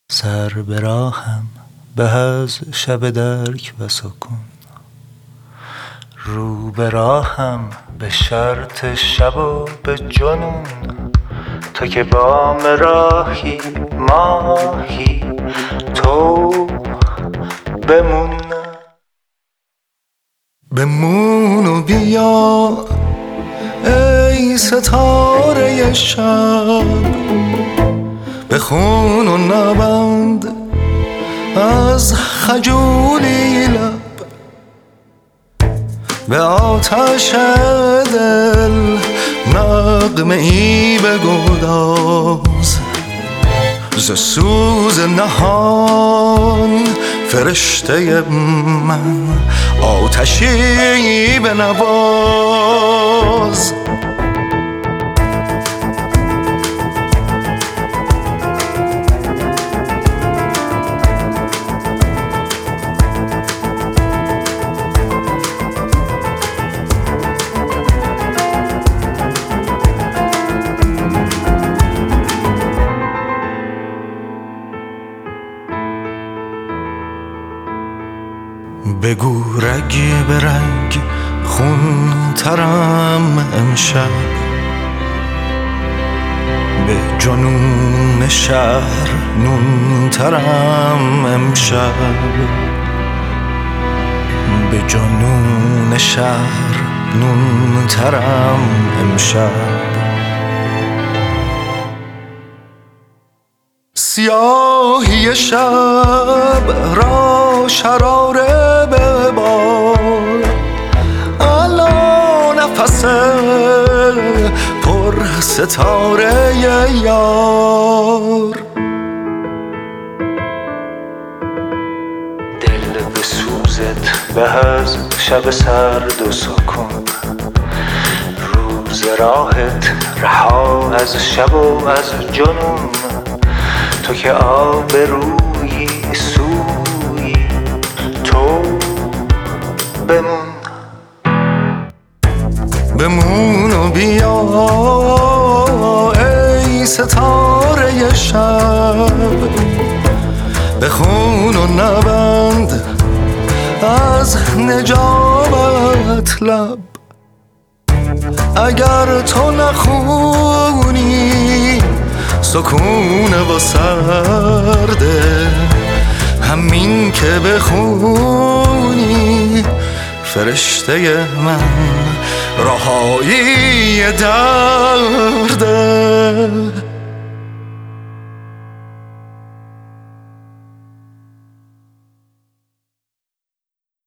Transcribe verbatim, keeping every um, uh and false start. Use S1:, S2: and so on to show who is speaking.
S1: سر به راهم به از شب درک و سکون، رو به راهم به شرط شب و به جنون. تو که بام راهی ماهی تو بمون. بمون و بیا ای ستاره شب، بخون و نبند از خجولی لب. به آتش دل نغمه ای بگداز، ز سوز نهان فرشته من آتشی بنواز. بگو رگ به رگ خون ترم امشب، به جنون شهر نون ترم امشب، به جنون شهر نون ترم امشب. سیاهی شب را شراره ببار، الا نفس پر ستاره یار. دل به سوزت به از شب سرد و سکون، روز راهت رها از شب و از جنون. تو که آبرویی سویی تو بمون. بمون و بیا ای ستاره شب، بخون و نبند از نجابت لب. اگر تو نخونی سکونه و سرده، همین که بخونی فرشته من رهایی درده.